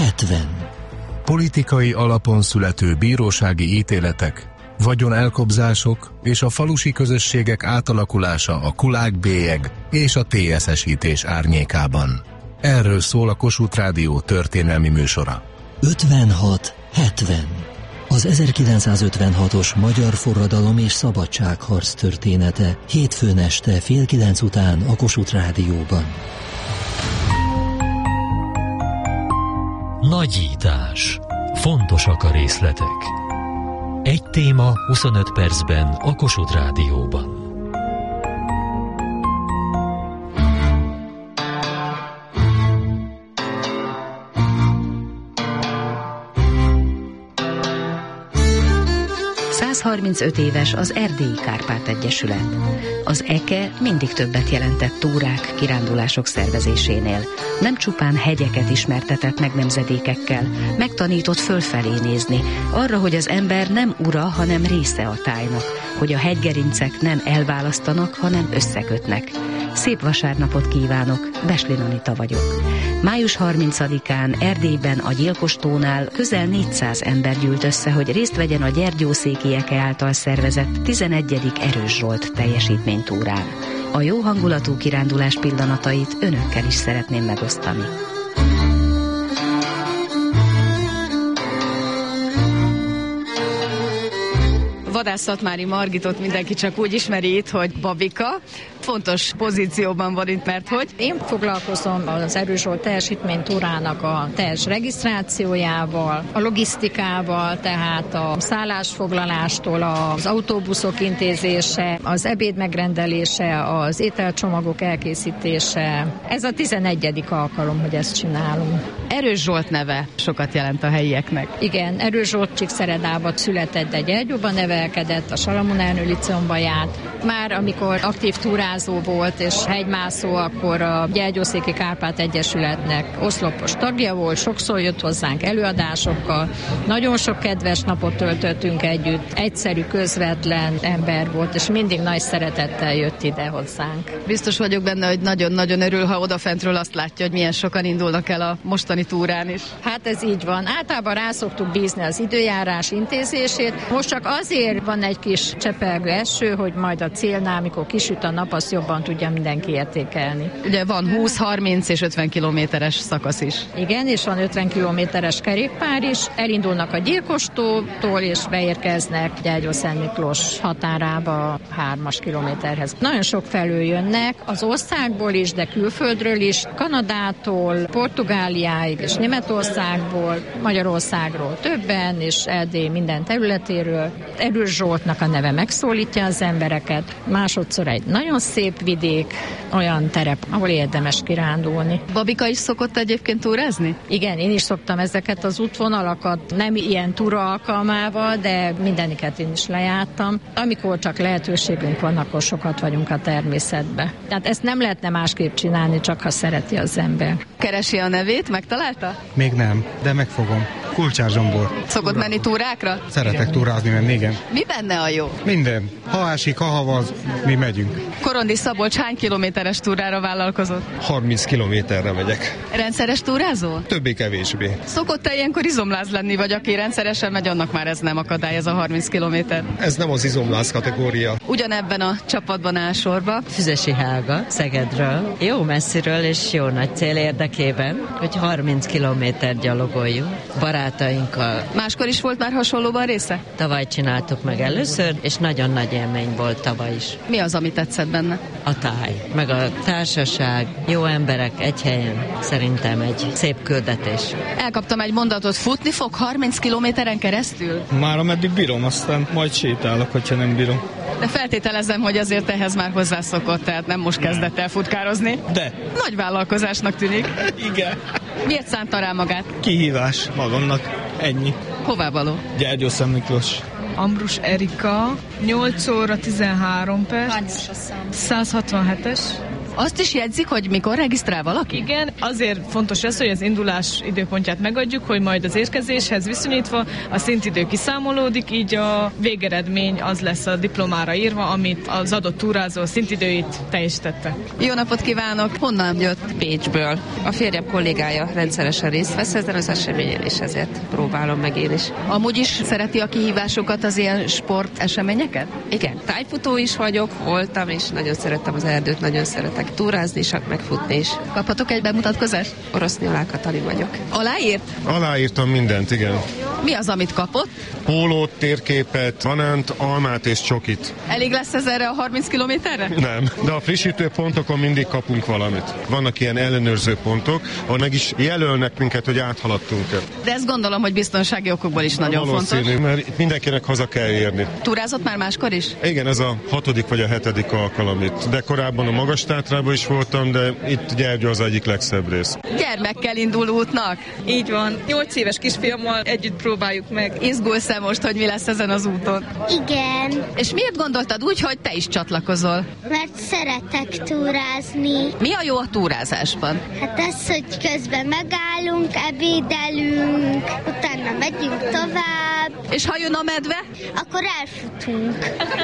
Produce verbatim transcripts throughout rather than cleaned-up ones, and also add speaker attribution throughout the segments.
Speaker 1: hetven.
Speaker 2: Politikai alapon születő bírósági ítéletek, vagyonelkobzások és a falusi közösségek átalakulása a kulák-bélyeg és a té es es-ítés árnyékában. Erről szól a Kossuth Rádió történelmi műsora.
Speaker 1: ötvenhat hetven. Az ezerkilencszázötvenhatos magyar forradalom és szabadságharc története hétfőn este fél kilenc után a Kossuth Rádióban.
Speaker 3: Nagyítás. Fontosak a részletek. Egy téma huszonöt percben a Kossuth Rádióban.
Speaker 4: százharmincöt éves az Erdélyi Kárpát Egyesület. Az é ká e mindig többet jelentett túrák, kirándulások szervezésénél. Nem csupán hegyeket ismertetett meg nemzedékekkel, megtanított fölfelé nézni, arra, hogy az ember nem ura, hanem része a tájnak, hogy a hegygerincek nem elválasztanak, hanem összekötnek. Szép vasárnapot kívánok, Beslin Anita vagyok. május harmincadikán Erdélyben a Gyilkostónál közel négyszáz ember gyűlt össze, hogy részt vegyen a Gyergyószéki é ká e által szervezett tizenegyedik Erős Zsolt teljesítménytúrán. A jó hangulatú kirándulás pillanatait önökkel is szeretném megosztani.
Speaker 5: Vadász Szatmári Margitot mindenki csak úgy ismeri itt, hogy Babika. Fontos pozícióban van itt, mert hogy?
Speaker 6: Én foglalkozom az Erős Zsolt teljesítménytúrának a teljes regisztrációjával, a logisztikával, tehát a szállásfoglalástól az autóbuszok intézése, az ebéd megrendelése, az ételcsomagok elkészítése. Ez a tizenegyedik alkalom, hogy ezt csinálunk.
Speaker 5: Erős Zsolt neve sokat jelent a helyieknek.
Speaker 6: Igen, Erős Zsolt Csíkszeredában született, de Gyergyóban nevelkedett, a Salamon Ernő Liceumba járt. Már amikor aktív túrázó volt és hegymászó, akkor a Gyergyószéki Kárpát Egyesületnek oszlopos tagja volt, sokszor jött hozzánk előadásokkal, nagyon sok kedves napot töltöttünk együtt, egyszerű, közvetlen ember volt, és mindig nagy szeretettel jött ide hozzánk.
Speaker 5: Biztos vagyok benne, hogy nagyon-nagyon örül, ha odafentről azt látja, hogy milyen sokan indulnak el a mostani túrán is.
Speaker 6: Hát ez így van. Általában rá szoktuk bízni az időjárás intézését. Most csak azért van egy kis csepelgő eső, hogy majd a célnál, amikor kisüt a nap, azt jobban tudja mindenki értékelni.
Speaker 5: Ugye van húsz, harminc és ötven kilométeres szakasz is.
Speaker 6: Igen, és van ötven kilométeres kerékpár is. Elindulnak a Gyilkostótól, és beérkeznek Gyergyó-Szent Miklós határába a hármas kilométerhez. Nagyon sok felől jönnek, az országból is, de külföldről is, Kanadától, Portugáliáig és Németországból, Magyarországról többen, és Erdély minden területéről. Erős Zsoltnak a neve megszólítja az embereket. Másodszor egy nagyon szép vidék, olyan terep, ahol érdemes kirándulni.
Speaker 5: Babika is szokott egyébként túrázni?
Speaker 6: Igen, én is szoktam ezeket az útvonalakat, nem ilyen túra alkalmával, de mindeniket én is lejártam. Amikor csak lehetőségünk van, akkor sokat vagyunk a természetben. Tehát ezt nem lehetne másképp csinálni, csak ha szereti az ember.
Speaker 5: Keresi a nevét, megtalálta?
Speaker 7: Még nem, de megfogom. Kulcsár Zsombor.
Speaker 5: Szokott menni túrákra?
Speaker 7: Szeretek túrázni menni, igen.
Speaker 5: Mi benne a jó?
Speaker 7: Minden. Ha ásik, ha havaz, mi megyünk.
Speaker 5: Korondi Szabolcs hány kilométeres túrára vállalkozott?
Speaker 7: harminc kilométerre megyek.
Speaker 5: Rendszeres túrázó?
Speaker 7: Többé-kevésbé.
Speaker 5: Szokott-e ilyenkor izomláz lenni, vagy aki rendszeresen megy, annak már ez nem akadály, ez a harminc kilométer?
Speaker 7: Ez nem az izomláz kategória.
Speaker 5: Ugyanebben a csapatban áll sorba.
Speaker 8: Füzesi Helga, Szegedről. Jó messziről és jó nagy cél érdekében, hogy harminc kilométer gyalogoljunk barátainkkal.
Speaker 5: Máskor is volt már hasonlóban része?
Speaker 8: Tavaly csináltuk meg először, és nagyon nagy élmény volt tavaly is.
Speaker 5: Mi az, ami tetszett benne?
Speaker 8: A táj, meg a társaság, jó emberek egy helyen. Szerintem egy szép küldetés.
Speaker 5: Elkaptam egy mondatot, futni fog harminc kilométeren keresztül?
Speaker 7: Már ameddig bírom, aztán majd sétálok, hogyha nem bírom.
Speaker 5: De feltételezem, hogy azért ehhez már hozzászokott, tehát nem most kezdett el futkározni.
Speaker 7: De.
Speaker 5: Nagy vállalkozásnak tűnik.
Speaker 7: Igen.
Speaker 5: Miért szánta rá magát?
Speaker 7: Kihívás magamnak, ennyi.
Speaker 5: Hová való?
Speaker 7: Gyergyó-Szent Miklós.
Speaker 9: Ambrus Erika, nyolc óra tizenhárom perc.
Speaker 6: Hányos a szám?
Speaker 9: száz hatvanhetes.
Speaker 5: Azt is jegyzik, hogy mikor regisztrál valaki?
Speaker 9: Igen, azért fontos ez, hogy az indulás időpontját megadjuk, hogy majd az érkezéshez viszonyítva a szintidő kiszámolódik, így a végeredmény az lesz a diplomára írva, amit az adott túrázó szintidőit teljesítette.
Speaker 5: Jó napot kívánok! Honnan jött?
Speaker 10: Pécsből. A férjem kollégája rendszeresen részt vesz ezen az eseményen, és ezért próbálom meg én is.
Speaker 5: Amúgy is szereti a kihívásokat, az ilyen sporteseményeket?
Speaker 10: Igen, tájfutó is vagyok, voltam, és nagyon szerettem az erdőt, nagyon szeretek túrázni is, meg futni is.
Speaker 5: Kaphatok egy bemutatkozást?
Speaker 10: Oroszné Olá Katalin vagyok.
Speaker 5: Aláírt?
Speaker 11: Aláírtam mindent, igen.
Speaker 5: Mi az, amit kapott?
Speaker 11: Pólót, térképet, banánt, almát és csokit.
Speaker 5: Elég lesz ez erre a harminc kilométerre?
Speaker 11: Nem, de a frissítő pontokon mindig kapunk valamit. Vannak ilyen ellenőrző pontok, ahol meg is jelölnek minket, hogy áthaladtunk-e.
Speaker 5: De ezt gondolom, hogy biztonsági okokból is nagyon
Speaker 11: valószínű,
Speaker 5: fontos.
Speaker 11: mert itt mindenkinek haza kell érni.
Speaker 5: Túrázott már máskor is?
Speaker 11: Igen, ez a hatodik vagy a hetedik alkalom itt. De korábban a Magas-Tátrában is voltam, de itt Gyergyó az egyik legszebb rész.
Speaker 5: Gyermekkel indul útnak?
Speaker 9: Így van. Nyolc éves kisfiammal együtt próbáljuk meg.
Speaker 5: Izgulsz-e most, hogy mi lesz ezen az úton?
Speaker 12: Igen.
Speaker 5: És miért gondoltad úgy, hogy te is csatlakozol?
Speaker 12: Mert szeretek túrázni.
Speaker 5: Mi a jó a túrázásban?
Speaker 12: Hát ez, hogy közben megállunk, ebédelünk, utána megyünk tovább.
Speaker 5: És ha jön a medve?
Speaker 12: Akkor elfutunk.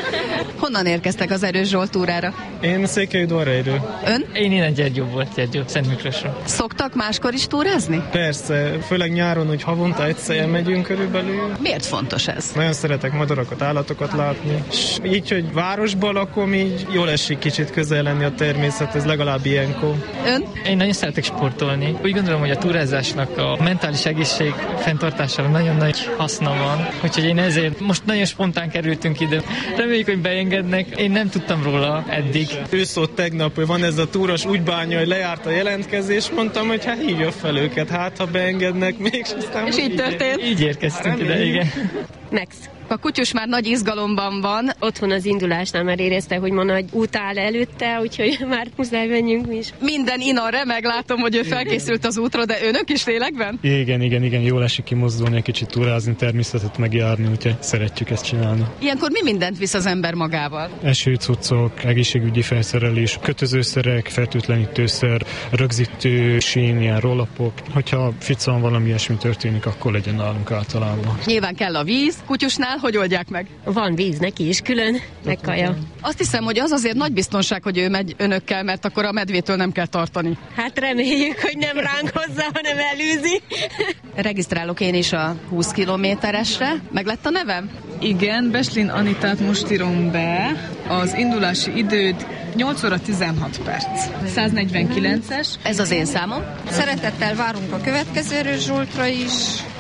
Speaker 5: Honnan érkeztek az Erős Zsolt túrára?
Speaker 7: Én Székelyudvarhelyről.
Speaker 5: Ön?
Speaker 13: Én innen Gyergyó volt, Gyergyó, Szent Miklósról.
Speaker 5: Szoktak máskor is túrázni?
Speaker 7: Persze, főleg nyáron, hogy havonta egyszer megyünk körülbelül.
Speaker 5: Miért fontos ez?
Speaker 7: Nagyon szeretek madarakat, állatokat látni. És így, hogy városban lakom, így jól esik kicsit közel lenni a természethez, legalább ilyenkor.
Speaker 5: Ön?
Speaker 13: Én nagyon szeretek sportolni. Úgy gondolom, hogy a túrázásnak a mentális egészség fenntartására nagyon nagy haszna van. Úgyhogy én ezért most nagyon spontán kerültünk ide. Reméljük, hogy beengednek. Én nem tudtam róla eddig.
Speaker 7: Ő szólt tegnap, hogy van ez a túros, úgy bánja, hogy lejárt a jelentkezés. Mondtam, hogy hát hívja fel őket, hát ha beengednek még.
Speaker 5: És így történt?
Speaker 13: Így érkeztünk ide, igen.
Speaker 14: Max.
Speaker 5: A kutyus már nagy izgalomban van.
Speaker 14: Otthon az indulásnál már érezte, hogy ma nagy út áll előtte, úgyhogy már muszáj menjünk mi is.
Speaker 5: Minden innen remeg, látom, hogy ő felkészült az útra, de önök is lélekben?
Speaker 15: Igen, igen, igen, jól esik kimozdulni, egy kicsit túrázni, természetet megjárni, úgyhogy szeretjük ezt csinálni.
Speaker 5: Ilyenkor mi mindent visz az ember magával?
Speaker 15: Esőcuccok, egészségügyi felszerelés, kötözőszerek, fertőtlenítőszer, rögzítő sín, ilyen rollapok. Hogyha ficon valami ilyesmi történik, akkor legyen nálunk általában.
Speaker 5: Nyilván kell a víz, kutyusnál hogy oldják meg?
Speaker 14: Van víz neki is külön, meg kaja.
Speaker 5: Azt hiszem, hogy az azért nagy biztonság, hogy ő megy önökkel, mert akkor a medvétől nem kell tartani.
Speaker 14: Hát reméljük, hogy nem ránk hozzá, hanem elűzi.
Speaker 5: Regisztrálok én is a húsz kilométeresre. Meg lett a nevem?
Speaker 9: Igen, Beslin Anitát most írom be. Az indulási időd nyolc óra tizenhat perc. száznegyvenkilences.
Speaker 5: Ez az én számom.
Speaker 6: Szeretettel várunk a következő Erős Zsoltra is,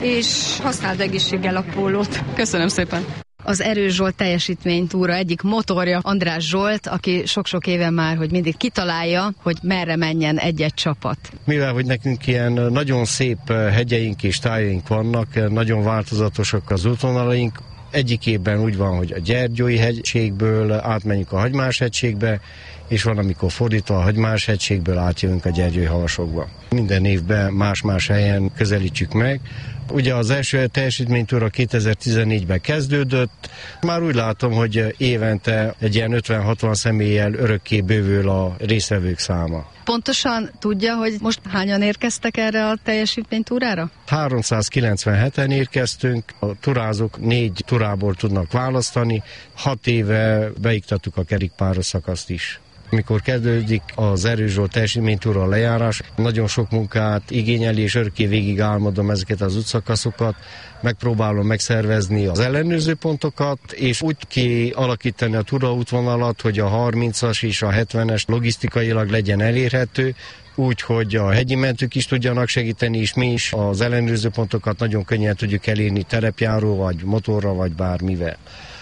Speaker 6: és használd egészséggel a pólót.
Speaker 5: Köszönöm szépen. Az Erős Zsolt teljesítménytúra egyik motorja András Zsolt, aki sok-sok éve már, hogy mindig kitalálja, hogy merre menjen egy-egy csapat.
Speaker 16: Mivel, hogy nekünk ilyen nagyon szép hegyeink és tájaink vannak, nagyon változatosak az útvonalaink, egyik évben úgy van, hogy a Gyergyói hegységből átmenjünk a Hagymás-hegységbe, és van, amikor fordítva a Hagymás-hegységből átjövünk a Gyergyói havasokba. Minden évben más-más helyen közelítjük meg. Ugye az első teljesítménytúra kétezer-tizennégyben kezdődött. Már úgy látom, hogy évente egy ilyen ötven-hatvan személlyel örökké bővül a résztvevők száma.
Speaker 5: Pontosan tudja, hogy most hányan érkeztek erre a teljesítménytúrára?
Speaker 16: háromszázkilencvenheten érkeztünk, a turázók négy turából tudnak választani, hat éve beiktattuk a kerékpáros szakaszt is. Mikor kezdődik az Erős Zsolt teljesítménytúra lejárás, nagyon sok munkát igényeli, és örökké végig álmodom ezeket az útszakaszokat, megpróbálom megszervezni az ellenőrző pontokat, és úgy kialakítani a túraútvonalat, hogy a harmincas és a hetvenes logisztikailag legyen elérhető, úgy, hogy a hegyi mentők is tudjanak segíteni, és mi is az ellenőrző pontokat nagyon könnyen tudjuk elérni terepjáró, vagy motorra, vagy bármivel.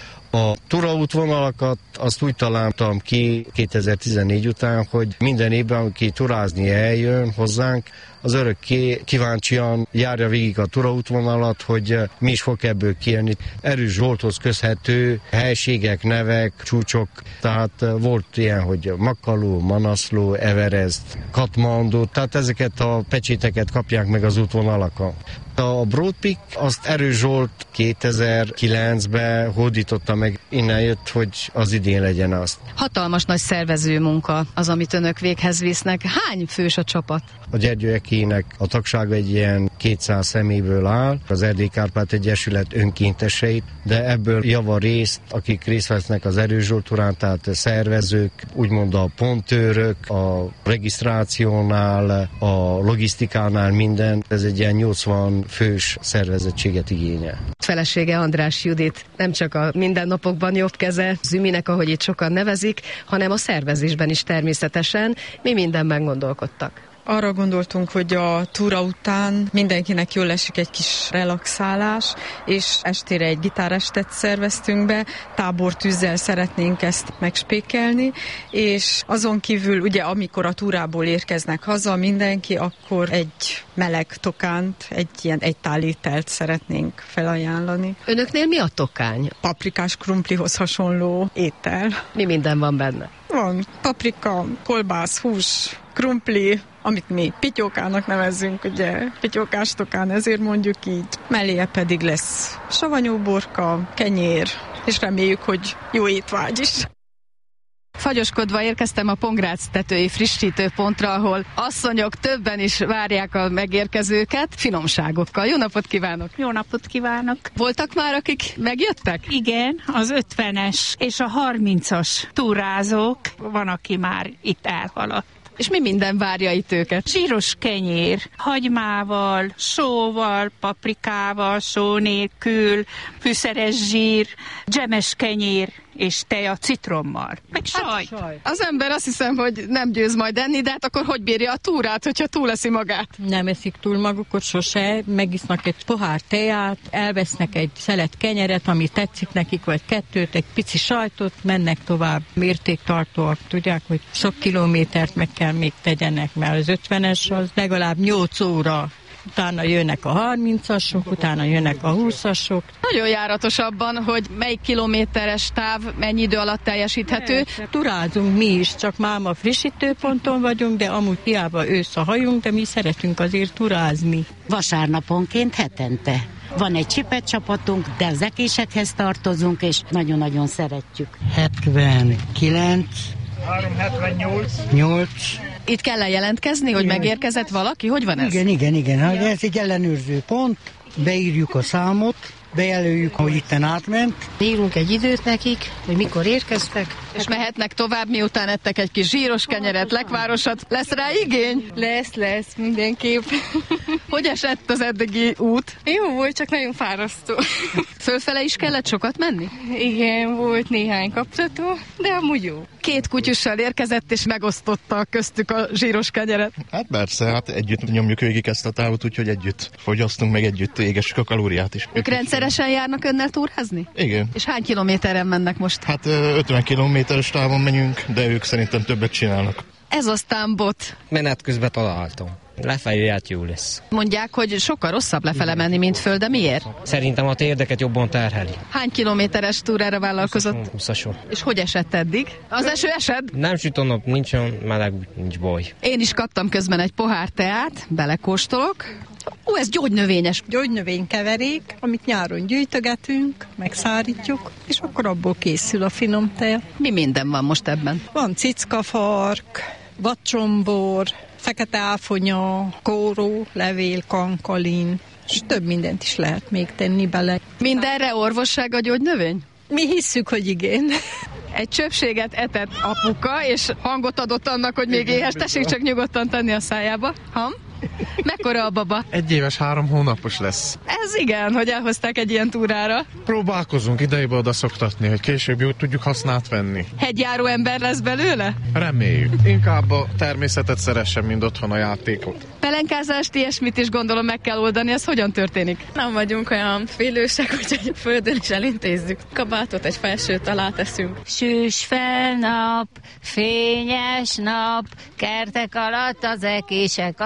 Speaker 16: A túraútvonalakat azt úgy találtam ki kétezer-tizennégy után, hogy minden évben, aki turázni eljön hozzánk, az örökké kíváncsian járja végig a túraútvonalat, hogy mi is fog ebből kijönni. Erős Zsolthoz közhető helységek, nevek, csúcsok, tehát volt ilyen, hogy Makkaló, Manaszló, Everest, Katmandó, tehát ezeket a pecséteket kapják meg az útvonalakon. A Broad Peak, azt Erős Zsolt kétezer-kilencben hódította meg innen jött, hogy az idén legyen azt.
Speaker 5: Hatalmas nagy szervező munka az, amit önök véghez visznek. Hány fős a csapat?
Speaker 16: A Gyergyőekének a tagsága egy ilyen kétszáz személyből áll, az Erdélyi Kárpát Egyesület önkénteseit, de ebből javarészt, akik részt vesznek az Erős Zsolt túrán, tehát szervezők, úgymond a pontőrök, a regisztrációnál, a logisztikánál minden, ez egy ilyen nyolcvan fős szervezettséget igényel.
Speaker 5: Felesége András Judit nem csak a mindennapokban jobb keze, Züminek, ahogy itt sokan nevezik, hanem a szervezésben is természetesen. Mi mindenben gondolkodtak?
Speaker 17: Arra gondoltunk, hogy a túra után mindenkinek jól esik egy kis relaxálás, és estére egy gitárestet szerveztünk be, tábortűzzel szeretnénk ezt megspékelni, és azon kívül ugye amikor a túrából érkeznek haza mindenki, akkor egy meleg tokánt, egy ilyen egy tál ételt szeretnénk felajánlani.
Speaker 5: Önöknél mi a tokány?
Speaker 17: Paprikás krumplihoz hasonló étel.
Speaker 5: Mi minden van benne?
Speaker 17: Van paprika, kolbász, hús, krumpli, amit mi pityókának nevezzünk, ugye, pityókás tokán, ezért mondjuk így. Melléje pedig lesz savanyúborka, kenyér, és reméljük, hogy jó étvágy is.
Speaker 5: Fagyoskodva érkeztem a Pongrác tetői frissítőpontra, ahol asszonyok többen is várják a megérkezőket finomságokkal. Jó napot kívánok!
Speaker 18: Jó napot kívánok!
Speaker 5: Voltak már, akik megjöttek?
Speaker 18: Igen, az ötvenes és a harmincas túrázók, van, aki már itt elhaladt.
Speaker 5: És mi minden várja itt őket?
Speaker 18: Zsíros kenyér, hagymával, sóval, paprikával, só nélkül, fűszeres zsír, dzsemes kenyér és teja citrommal. Meg saj.
Speaker 5: Hát, saj. Az ember azt hiszem, hogy nem győz majd enni, de hát akkor hogy bírja a túrát, hogyha túleszi magát?
Speaker 19: Nem eszik túl magukat sose, megisznak egy pohár teját, elvesznek egy szelet kenyeret, ami tetszik nekik, vagy kettőt, egy pici sajtot, mennek tovább. Mértéktartóak, tudják, hogy sok kilométert meg kell még tegyenek, mert az ötvenes az legalább nyolc óra. Utána jönnek a harmincasok, utána jönnek a húszasok.
Speaker 5: Nagyon járatos abban, hogy melyik kilométeres táv mennyi idő alatt teljesíthető.
Speaker 19: Turázunk mi is, csak máma frissítőponton vagyunk, de amúgy hiába ősz a hajunk, de mi szeretünk azért turázni.
Speaker 20: Vasárnaponként hetente. Van egy csipet csapatunk, de az ekésekhez tartozunk, és nagyon-nagyon szeretjük.
Speaker 21: hetvenkilenc
Speaker 22: háromszázhetvennyolc
Speaker 21: nyolc
Speaker 5: Itt kell jelentkezni, hogy megérkezett valaki? Hogy van ez?
Speaker 21: Igen, igen, igen. Ez egy ellenőrző pont, beírjuk a számot, bejelöljük, hogy itten átment.
Speaker 23: Írunk egy időt nekik, hogy mikor érkeztek.
Speaker 5: És mehetnek tovább, miután ettek egy kis zsíros kenyeret, lekvárosat. Lesz rá igény?
Speaker 23: Lesz, lesz, mindenképp.
Speaker 5: Hogy esett az eddigi út?
Speaker 23: Jó volt, csak nagyon fárasztó.
Speaker 5: Fölfele is kellett sokat menni?
Speaker 23: Igen, volt néhány kapcsoló, de amúgy jó.
Speaker 5: Két kutyussal érkezett, és megosztotta köztük a zsíros kenyeret.
Speaker 24: Hát persze, hát együtt nyomjuk végig ezt a távot, úgyhogy együtt fogyasztunk, meg együtt égessük a kalóriát is.
Speaker 5: Ők rendszeresen járnak önnel túrázni?
Speaker 24: Igen.
Speaker 5: És hány kilométeren mennek most?
Speaker 24: Hát ötven kilométeres távon menjünk, de ők szerintem többet csinálnak.
Speaker 5: Ez aztán bot.
Speaker 25: Menet közben találtam. Lefelé járt jó lesz.
Speaker 5: Mondják, hogy sokkal rosszabb lefele menni, mint föl, de miért?
Speaker 25: Szerintem a térdeket jobban terheli.
Speaker 5: Hány kilométeres túrára vállalkozott?
Speaker 25: húszason.
Speaker 5: És hogy esett eddig? Az eső esett?
Speaker 25: Nem süt a nap, nincs olyan meleg, nincs baj.
Speaker 5: Én is kaptam közben egy pohár teát, belekóstolok. Ó, ez gyógynövényes.
Speaker 19: Gyógynövénykeverék, amit nyáron gyűjtögetünk, megszárítjuk, és akkor abból készül a finom teja.
Speaker 5: Mi minden van most ebben?
Speaker 19: Van cickafark, vadcsombor, fekete áfonya, kóró, levél, kankalin, és több mindent is lehet még tenni bele.
Speaker 5: Mindenre orvosság a gyógynövény?
Speaker 19: Mi hisszük, hogy igen.
Speaker 5: Egy csöpséget etett apuka, és hangot adott annak, hogy még éhes, tessék csak nyugodtan tenni a szájába. Ham? Mekkora a baba?
Speaker 26: Egy éves, három hónapos lesz.
Speaker 5: Ez igen, hogy elhozták egy ilyen túrára.
Speaker 26: Próbálkozunk idejébe oda szoktatni, hogy később jól tudjuk hasznát venni.
Speaker 5: Hegyjáró ember lesz belőle?
Speaker 26: Reméljük. Inkább a természetet szeressem, mint otthon a játékot.
Speaker 5: Pelenkázást, ilyesmit is gondolom meg kell oldani, ez hogyan történik?
Speaker 23: Nem vagyunk olyan félősek, hogy a földön is elintézzük. Kabátot, egy felsőt alá teszünk.
Speaker 27: Süss fel nap, fényes nap, kertek alatt az ekések a turi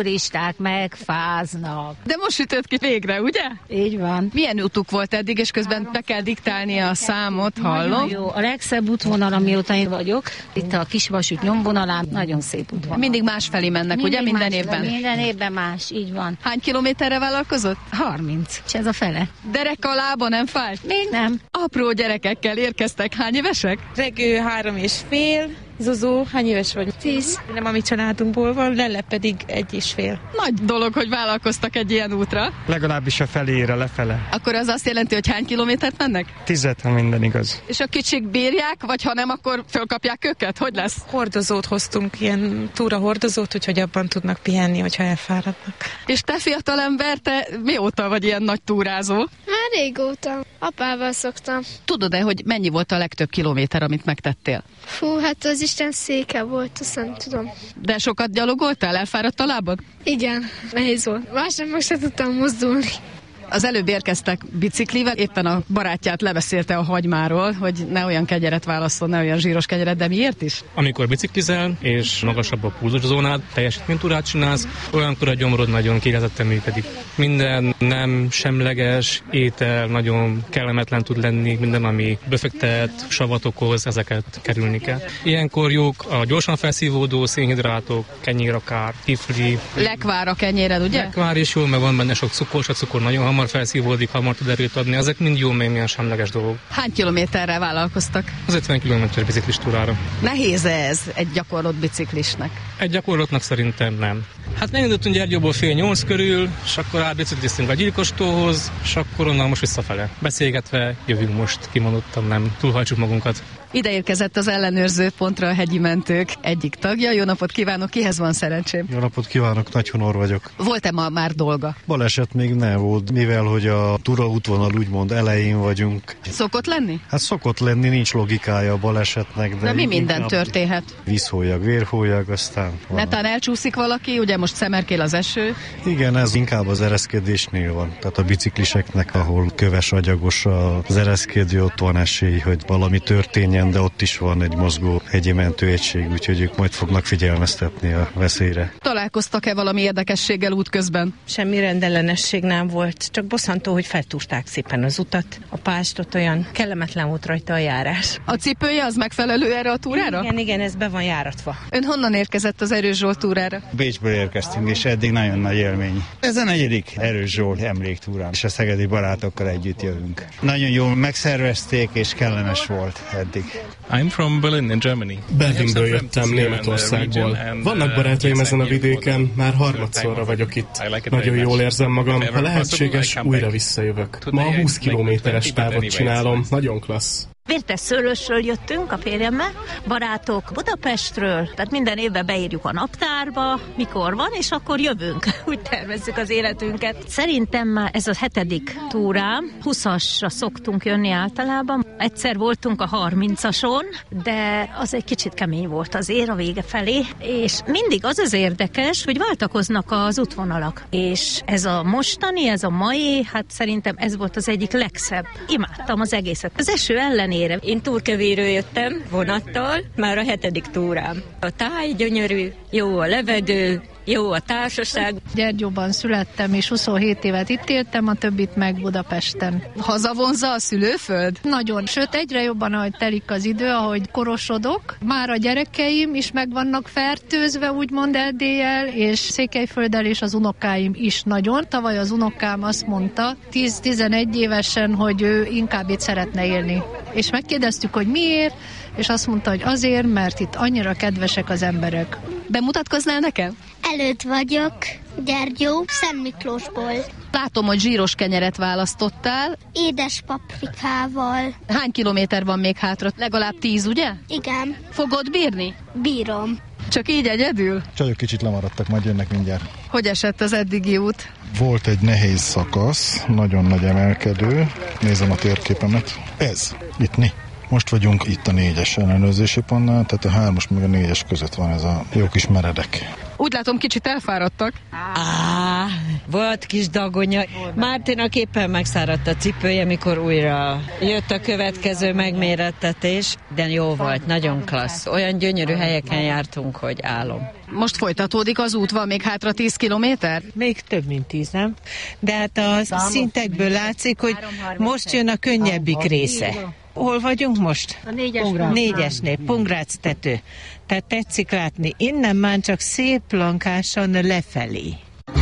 Speaker 1: turisták megfáznak.
Speaker 5: De most sütött ki végre, ugye?
Speaker 1: Így van.
Speaker 5: Milyen útuk volt eddig, és közben be kell diktálni a számot, hallom?
Speaker 1: Nagyon jó. A legszebb útvonal, amióta én vagyok, itt a Kisvasút nyomvonalán, nagyon szép útvonal.
Speaker 5: Mindig másfelé mennek,
Speaker 1: Mindig
Speaker 5: ugye? Minden
Speaker 1: más,
Speaker 5: évben?
Speaker 1: Minden évben más, így van.
Speaker 5: Hány kilométerre vállalkozott?
Speaker 1: harminc. És ez a fele.
Speaker 5: Derek a lába nem fájt?
Speaker 1: Még nem.
Speaker 5: Apró gyerekekkel érkeztek. Hány évesek?
Speaker 2: Regő három és fél. Zuzó, hány éves vagy? Tíz. Nem a mi családunkból van, Lelle pedig egy és fél.
Speaker 5: Nagy dolog, hogy vállalkoztak egy ilyen útra.
Speaker 3: Legalábbis a felére, lefele.
Speaker 5: Akkor az azt jelenti, hogy hány kilométert mennek?
Speaker 3: Tizet, ha minden igaz.
Speaker 5: És a kicsik bírják, vagy ha nem, akkor fölkapják őket? Hogy lesz?
Speaker 2: Hordozót hoztunk, ilyen túra hordozót, úgyhogy abban tudnak pihenni, hogyha elfáradnak.
Speaker 5: És te fiatalember, te mióta vagy ilyen nagy túrázó?
Speaker 12: Már régóta. Apával szoktam.
Speaker 5: Tudod-e, hogy mennyi volt a legtöbb kilométer, amit megtettél?
Speaker 12: Fú, hát az Isten széke volt, azt nem tudom.
Speaker 5: De sokat gyalogoltál? Elfáradt a lábad?
Speaker 12: Igen, nehéz volt. Másnap se tudtam mozdulni.
Speaker 5: Az előbb érkeztek biciklivel, éppen a barátját lebeszélte a hagymáról, hogy ne olyan kegyeret válasszon, ne olyan zsíros kegyeret, de miért is?
Speaker 4: Amikor biciklizel, és magasabb a pulzuszónád, teljesítménytúrát csinálsz, olyankor a gyomrod nagyon kiélezottan működik. Minden nem semleges étel nagyon kellemetlen tud lenni, minden, ami befektet, savat okoz, ezeket kerülni kell. Ilyenkor jók a gyorsan felszívódó szénhidrátok, kenyérakár, kifli.
Speaker 5: Lekvár a kenyéred, ugye?
Speaker 4: Lekvár is jó, mert van benne sok cukor, a cukor nagyon hamar felszívódik, hamar tud erőt adni, ezek mind jó, még milyen semleges dolgok.
Speaker 5: Hány kilométerre vállalkoztak?
Speaker 4: Az ötven kilométeres biciklis túrára.
Speaker 5: Nehéz ez egy gyakorlott biciklisnek?
Speaker 4: Egy gyakorlatnak szerintem nem. Hát megindultunk Gyergyóból fél nyolc körül, és akkor átbicikliztünk a Gyilkostóhoz, és akkor onnan most visszafele. Beszélgetve jövünk most, kimondottan nem túlhajtsuk magunkat.
Speaker 5: Ide érkezett az ellenőrző pontra a hegyi mentők egyik tagja. Jó napot kívánok, kihez van szerencsém?
Speaker 8: Jó napot kívánok, Nagy Honor vagyok.
Speaker 5: Volt-e ma már dolga?
Speaker 8: Baleset még nem volt, mivel hogy a túraútvonal úgymond elején vagyunk.
Speaker 5: Szokott lenni?
Speaker 8: Hát szokott lenni, nincs logikája a balesetnek. De,
Speaker 5: de mi minden történhet?
Speaker 8: Vízhólyag, vérhólyag, aztán...
Speaker 5: Netán elcsúszik valaki, ugye most szemerkél az eső?
Speaker 8: Igen, ez inkább az ereszkedésnél van. Tehát a bicikliseknek, ahol köves agyagos az ereszkedő, ott van esély, hogy valami történjen, de ott is van egy mozgó hegyi mentőegység, úgyhogy ők majd fognak figyelmeztetni a veszélyre.
Speaker 5: Találkoztak-e valami érdekességgel útközben?
Speaker 2: Semmi rendellenesség nem volt, csak bosszantó, hogy feltúrták szépen az utat. A pástot, olyan kellemetlen volt rajta a járás.
Speaker 5: A cipője az megfelelő erre a túrára?
Speaker 2: Igen, igen, ez be van járatva.
Speaker 5: Ön honnan érkezett az Erős Zsolt túrára?
Speaker 10: Bécsből érkeztünk, és eddig nagyon nagy élmény. Ez a negyedik Erős Zsolt emléktúrán, és a szegedi barátokkal együtt jövünk. Nagyon jól megszervezték, és kellemes volt eddig.
Speaker 27: I'm from Berlin in Germany.
Speaker 28: Berlinből jöttem, Németországból. Vannak barátaim ezen a vidéken, már harmadszorra vagyok itt. Nagyon jól érzem magam, ha lehetséges, újra visszajövök. Ma a húsz kilométeres távot csinálom, nagyon klassz.
Speaker 1: Vértes Szőlősről jöttünk a férjemmel, barátok Budapestről, tehát minden évben beírjuk a naptárba, mikor van, és akkor jövünk. Úgy tervezzük az életünket. Szerintem már ez a hetedik túrám, huszasra szoktunk jönni általában. Egyszer voltunk a harmincason, de az egy kicsit kemény volt azért a vége felé, és mindig az az érdekes, hogy váltakoznak az útvonalak. És ez a mostani, ez a mai, hát szerintem ez volt az egyik legszebb. Imádtam az egészet. Az eső ellenére.
Speaker 14: Én Turkevéről jöttem vonattal, már a hetedik túrám. A táj gyönyörű, jó a levegő, jó a társaság.
Speaker 6: Gyergyóban születtem, és huszonhét évet itt éltem, a többit meg Budapesten.
Speaker 5: Hazavonza a szülőföld?
Speaker 6: Nagyon, sőt egyre jobban, ahogy telik az idő, ahogy korosodok. Már a gyerekeim is meg vannak fertőzve, úgymond Erdéllyel, és Székelyfölddel, és az unokáim is nagyon. Tavaly az unokám azt mondta, tíz-tizenegy évesen, hogy ő inkább itt szeretne élni. És megkérdeztük, hogy miért, és azt mondta, hogy azért, mert itt annyira kedvesek az emberek.
Speaker 5: Bemutatkoznál nekem?
Speaker 12: Előtt vagyok, Gyergyó, Szent Miklósból.
Speaker 5: Látom, hogy zsíros kenyeret választottál.
Speaker 12: Édes paprikával.
Speaker 5: Hány kilométer van még hátra? Legalább tíz, ugye?
Speaker 12: Igen.
Speaker 5: Fogod bírni?
Speaker 12: Bírom.
Speaker 5: Csak így egyedül?
Speaker 8: Csajok kicsit lemaradtak, majd jönnek mindjárt.
Speaker 5: Hogy esett az eddigi út?
Speaker 8: Volt egy nehéz szakasz, nagyon nagy emelkedő. Nézem a térképemet. Ez, itt mi? Most vagyunk itt a négyes ellenőrzési pontnál, tehát a hármas meg a négyes között van ez a jó kis meredek.
Speaker 5: Úgy látom, kicsit elfáradtak.
Speaker 7: Á, volt kis dagonya. Mártinak éppen megszáradt a cipője, mikor újra jött a következő megmérettetés, de jó volt, nagyon klassz. Olyan gyönyörű helyeken jártunk, hogy álom.
Speaker 5: Most folytatódik az út, van még hátra tíz kilométer?
Speaker 2: Még több, mint tíz, nem? De hát a szintekből látszik, hogy most jön a könnyebbik része. Hol vagyunk most?
Speaker 1: A négyes
Speaker 2: Négyesnél, Pongrác tető. Tehát tetszik látni, innen már csak szép lankásan lefelé.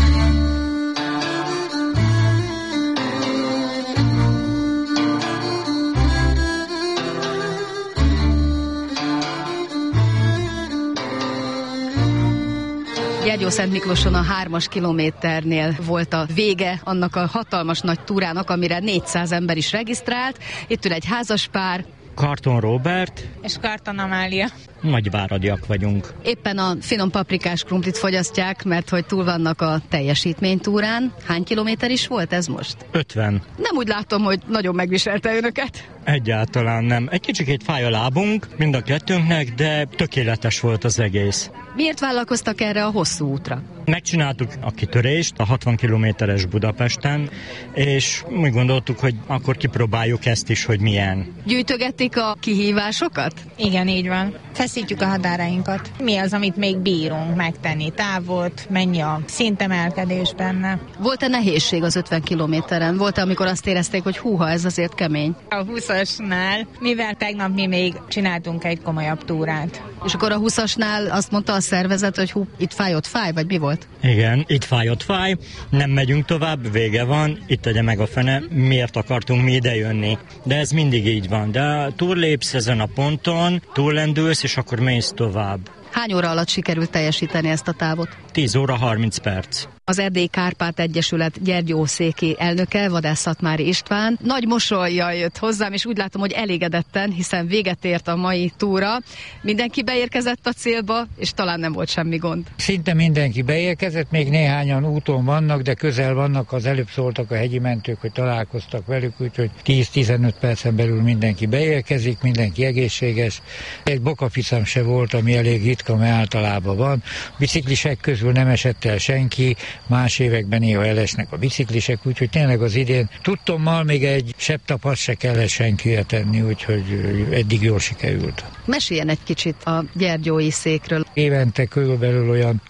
Speaker 5: Gyergyószentmiklóson a hármas kilométernél volt a vége annak a hatalmas nagy túrának, amire négyszáz ember is regisztrált. Itt ül egy házaspár.
Speaker 9: Karton Robert.
Speaker 2: És Karton Amália.
Speaker 9: Nagyváradiak vagyunk.
Speaker 5: Éppen a finom paprikás krumplit fogyasztják, mert hogy túl vannak a teljesítménytúrán. Hány kilométer is volt ez most?
Speaker 9: ötven.
Speaker 5: Nem úgy látom, hogy nagyon megviselte önöket.
Speaker 9: Egyáltalán nem. Egy kicsikét fáj a lábunk, mind a kettőnknek, de tökéletes volt az egész.
Speaker 5: Miért vállalkoztak erre a hosszú útra?
Speaker 9: Megcsináltuk a kitörést a hatvan kilométeres Budapesten, és úgy gondoltuk, hogy akkor kipróbáljuk ezt is, hogy milyen.
Speaker 5: Gyűjtögették a kihívásokat?
Speaker 2: Igen, így van. Feszítjük a határainkat. Mi az, amit még bírunk megtenni? Távot, mennyi a szintemelkedés benne?
Speaker 5: Volt-e nehézség az ötven kilométeren? Volt-e, amikor azt érezték, hogy húha, ez azért kemény?
Speaker 2: A húszasnál, mivel tegnap mi még csináltunk egy komolyabb túrát.
Speaker 5: És akkor a húszasnál azt mondta a szervezet, hogy hú, itt fáj, ott fáj, vagy mi volt?
Speaker 9: Igen, itt fáj, ott fáj, nem megyünk tovább, vége van, itt tegye meg a fene, miért akartunk mi ide jönni. De ez mindig így van, de túllépsz ezen a ponton, túllendülsz, és akkor mész tovább.
Speaker 5: Hány óra alatt sikerült teljesíteni ezt a távot?
Speaker 9: tíz óra harminc perc.
Speaker 5: Az Erdélyi Kárpát Egyesület gyergyószéki elnöke, Vadász Szatmári István nagy mosollyal jött hozzám, és úgy látom, hogy elégedetten, hiszen véget ért a mai túra. Mindenki beérkezett a célba, és talán nem volt semmi gond.
Speaker 11: Szinte mindenki beérkezett, még néhányan úton vannak, de közel vannak, az előbb szóltak a hegyi mentők, hogy találkoztak velük, úgyhogy tíz-tizenöt percen belül mindenki beérkezik, mindenki egészséges. Egy bokaficam se volt, ami elég ritka, mert általában van. Biciklisek közül nem esett el senki, más években néha elesnek a biciklisek, úgyhogy tényleg az idén tudtommal még egy sebtapat se kellett senkire tenni, úgyhogy eddig jól sikerült.
Speaker 5: Meséljen egy kicsit a gyergyói székről.
Speaker 11: Évente körülbelül olyan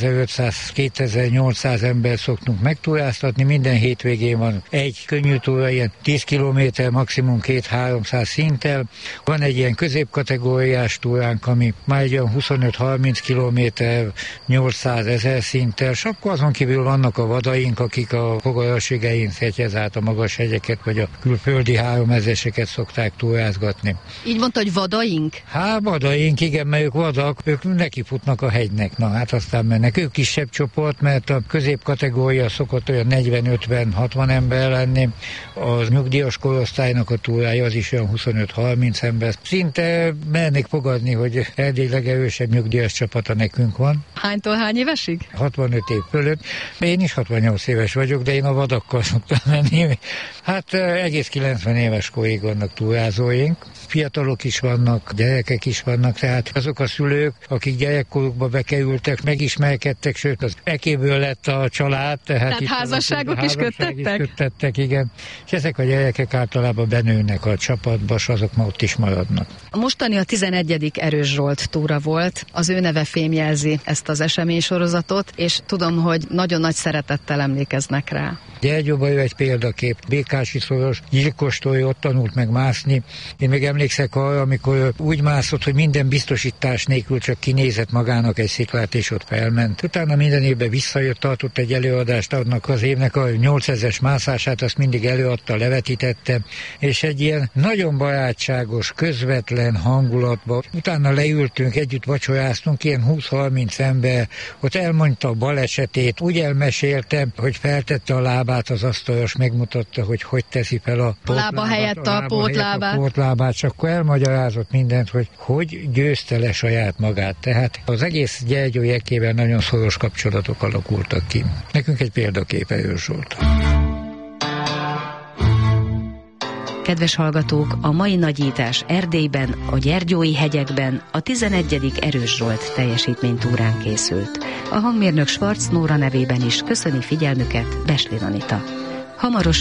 Speaker 11: kétezer-ötszáz-kétezer-nyolcszáz ember szoktunk megtúráztatni, minden hétvégén van egy könnyű túra, ilyen tíz kilométer, maximum két-háromszáz szinttel. Van egy ilyen középkategóriás túránk, ami már egy olyan huszonöt-harminc kilométer, nyolcszáz-ezer szinttel, és akkor azon kívül vannak a vadaink, akik a fogarasségein Szetyez át a magas hegyeket, vagy a külföldi háromezreseket szokták túrázgatni.
Speaker 5: Így mondta, hogy vadaink?
Speaker 11: Hát vadaink, igen, mert ők vadak, ők nekifutnak a hegynek, na hát aztán mennek. Ők kisebb csoport, mert a középkategória szokott olyan negyven-ötven-hatvan ember lenni, az nyugdíjas korosztálynak a túrája az is olyan huszonöt-harminc ember. Szinte mernék fogadni, hogy Erdély legerősebb nyugdíjas csapata nekünk van.
Speaker 5: Hánytól hány évesig?
Speaker 11: hatvanöt év fölött. Én is hatvannyolc éves vagyok, de én a vadakkal szoktam menni. Hát egész kilencven éves korig vannak túrázóink. Fiatalok is vannak, gyerekek is vannak, tehát azok a szülők, akik gyerekkorukba bekerültek, megismerkedtek, sőt az ekéből lett a család. Tehát,
Speaker 5: tehát itt házasságok is köttettek?
Speaker 11: is köttettek, igen. És ezek a gyerekek általában benőnek a csapatba, és azok ma ott is maradnak.
Speaker 5: A mostani a tizenegyedik Erős Zsolt túra volt. Az ő neve fémjelzi ezt az eseménysorozatot, és tudom, hogy nagyon nagy szeretettel emlékeznek rá.
Speaker 11: Gyergyóban ő egy példakép. Békási szoros gyilkostól ott tanult meg mászni. Én még emlékszek arra, amikor úgy mászott, hogy minden biztosítás nélkül csak kinézett magának egy sziklát, és ott felment. Utána minden évben visszajött, tartott egy előadást, annak az évnek a nyolcezres mászását, azt mindig előadta, levetítette, és egy ilyen nagyon barátságos, közvetlen hangulatban. Utána leültünk, együtt vacsoráztunk, ilyen húsz-harminc ember, ott elmondta a balesetét, úgy elmesélte, hogy feltette a lábát az asztalos, megmutatta, hogy hogy teszi fel a pótlábát,
Speaker 5: lába helyett a, a pótlábát.
Speaker 11: A pótlábát, és akkor elmagyarázott mindent, hogy hogy győzte le saját magát. Tehát az egész Gyergyói ekében nagyon szoros kapcsolatok alakultak ki. Nekünk egy példakép Erős Zsolt.
Speaker 13: Kedves hallgatók, a mai nagyítás Erdélyben, a Gyergyói hegyekben a tizenegyedik Erős Zsolt teljesítménytúrán készült. A hangmérnök Schwarz Nóra nevében is köszöni figyelmüket Besli Anita. Hamarosan